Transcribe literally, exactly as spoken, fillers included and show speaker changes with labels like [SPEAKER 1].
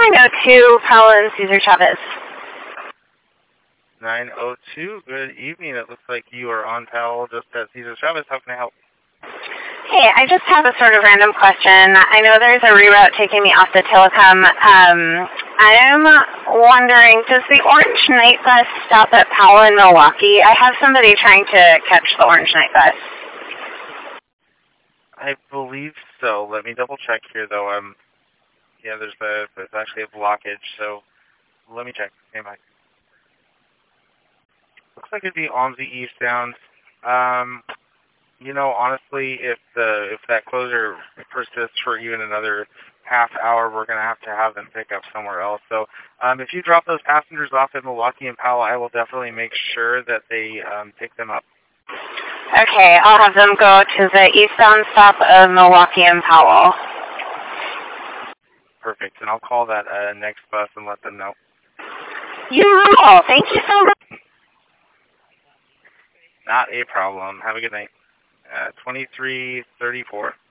[SPEAKER 1] nine oh two, Powell and Cesar Chavez.
[SPEAKER 2] nine oh two, good evening. It looks like you are on Powell just at Cesar Chavez. How can I help?
[SPEAKER 1] Hey, I just have a sort of random question. I know there's a reroute taking me off the telecom. Um, I'm wondering, does the Orange Night Bus stop at Powell in Milwaukee? I have somebody trying to catch the Orange Night Bus.
[SPEAKER 2] I believe so. Let me double check here, though. Um, yeah, there's a there's actually a blockage, so let me check. Hey, Mike. Looks like it'd be on the eastbound. Um, you know, honestly, if the if that closure persists for even another half hour, we're gonna have to have them pick up somewhere else. So, um, if you drop those passengers off at Milwaukee and Powell, I will definitely make sure that they um, pick them up.
[SPEAKER 1] Okay, I'll have them go to the eastbound stop of Milwaukee and Powell.
[SPEAKER 2] Perfect, and I'll call that uh, next bus and let them know.
[SPEAKER 1] You know, thank you so much.
[SPEAKER 2] Not a problem. Have a good night. Uh, twenty-three thirty-four.